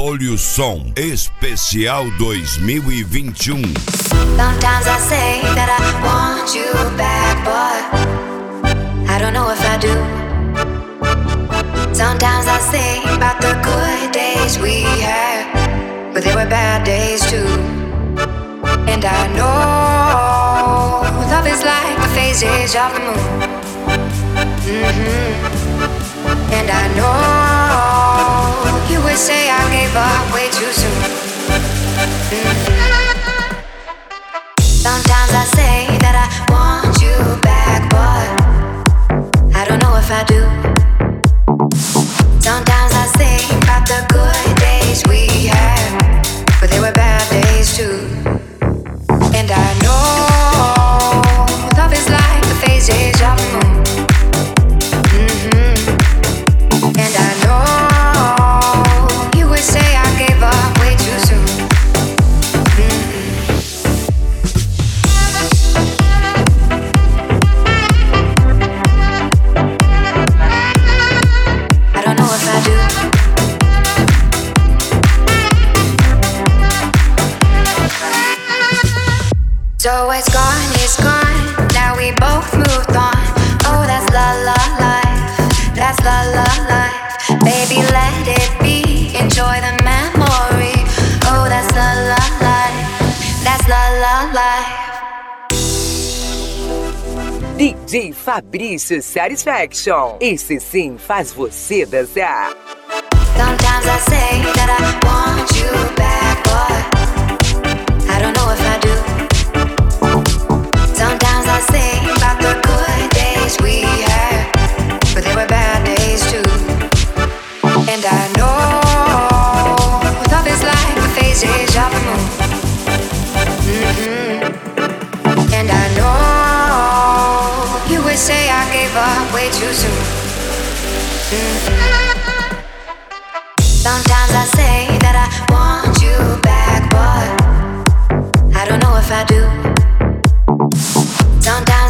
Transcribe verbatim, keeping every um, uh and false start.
Folha Som Especial dois mil e vinte e um. Sometimes I say that I want you back, but I don't know if I do. Sometimes I think about the good days we had, but there were bad days too. And I know love is like the phases of the moon. Mm-hmm. And I know you would say I gave up way too soon. Mm-hmm. Sometimes I say that I want you back, but I don't know if I do. Sometimes I think about the good days we had, but there were bad days too. And I know love is like the phases of the moon. Mm-hmm. And I know you would say I gave up way too soon. Mm-hmm. I don't know if I do. So it's gone, it's gone. Now we both moved on. Oh, that's la la life. That's la la life. Baby, let it be. Enjoy the memory. Oh, that's la la life. That's la la life. D J Fabrício Satisfaction. Esse sim faz você dançar. Sometimes I say that I want you back, but I don't know if I do. Sometimes I think about the good days we had, but there were bad days too. And I know love is like the phases of the moon. Mm-hmm. And I know you would say I gave up way too soon. Mm-hmm. Sometimes I say that I want you back, but I don't know if I do. Sometimes